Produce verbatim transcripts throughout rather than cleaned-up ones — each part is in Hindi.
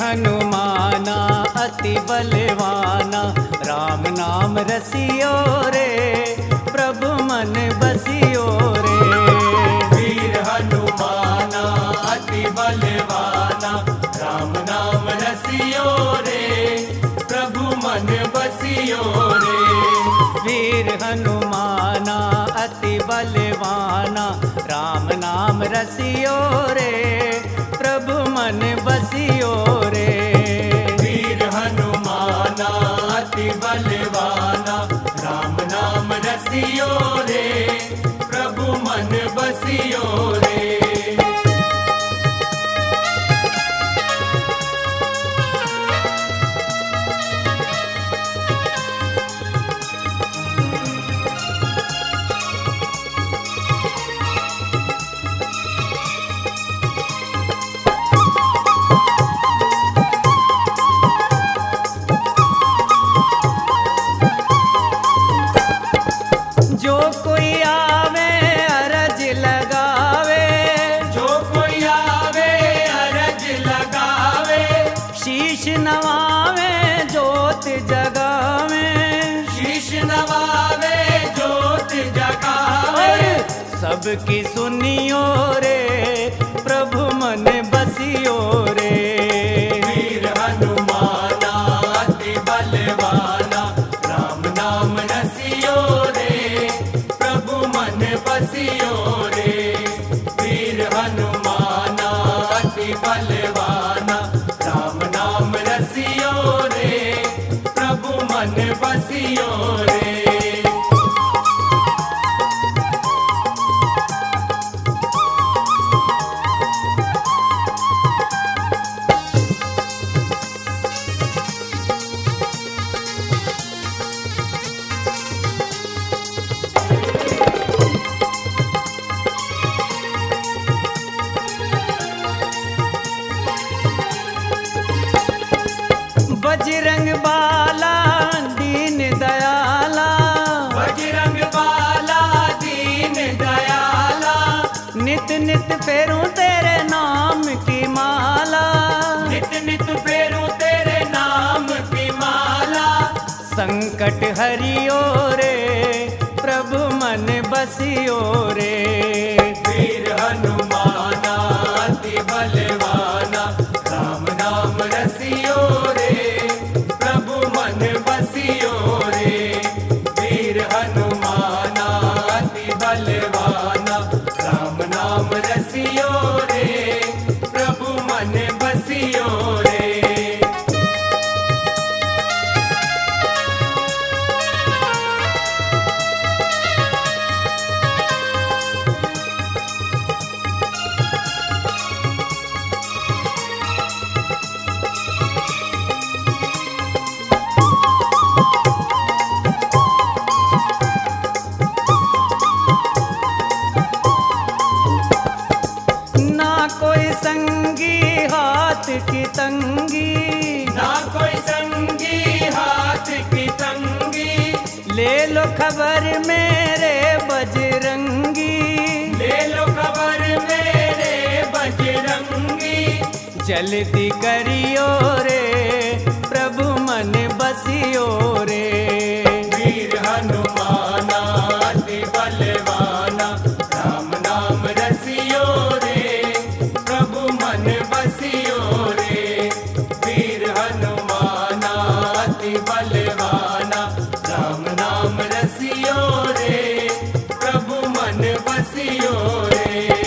हनुमाना अति बलवाना, राम नाम रसियो रे, प्रभु मन बसियो रे। वीर हनुमाना अति बलवाना, राम नाम रसियो रे, प्रभु मन बसियो रे। वीर हनुमाना अति बलवाना, राम नाम रसियो रे, प्रभु मन बसियो रे। वीर हनुमाना अति बलवाना, राम नाम रसियो रे, प्रभु मन बसियो रे। जो कोई आवे अरज लगावे, जो कोई आवे अरज लगावे, शीश नवावे जोत जगावे, शीश नवावे जोत जगावे। सबकी सुनियो रे, प्रभु मन बसियो रे। वीर हनुमाना अति बलवाना, राम नाम रसियो रे, प्रभु मन बसियो रे। वीर हनुमाना अति बलवाना, राम नाम रसियो रे, प्रभु मन बसियो रे। बजरंग बाला दीन दयाला, बजरंग बाला दीन दयाला, नित नित फेरूं तेरे नाम की माला, नित नित फेरूं तेरे नाम की माला। संकट हरियो रे, प्रभु मन बसियो रे। वीर हनुमाना अति बलवाना, राम नाम रसियो रे, प्रभु मन बसियो रे। वीर हनुमाना अति बलवाना, राम नाम रसियो रे, प्रभु मन बसियो रे। ना कोई संगी हाथ की तंगी, ना कोई संगी हाथ की तंगी, ले लो खबर मेरे बजरंगी। ले लो खबर मेरे बजरंगी। जल्दी करियो रे, प्रभु मन बसियो रे। वीर हनुमाना अति बलवाना, राम नाम रसियो रे, प्रभु मन बसियो रे। वीर हनुमाना अति बलवाना, राम नाम रसियो रे, प्रभु मन बसियो रे।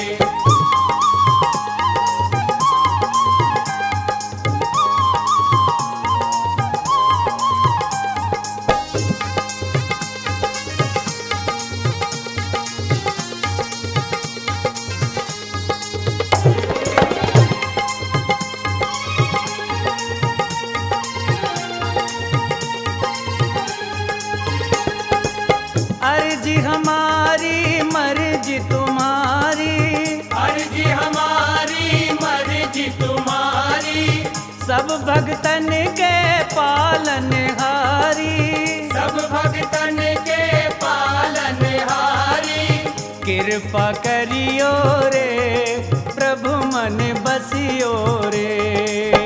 अर्जी हमारी मर्जी तुम्हारी, अर्जी हमारी मर्जी तुम्हारी, सब भक्तन के पालनहारी। सब भक्तन के पालनहारी। कृपा करियो रे, प्रभु मन बसियो रे।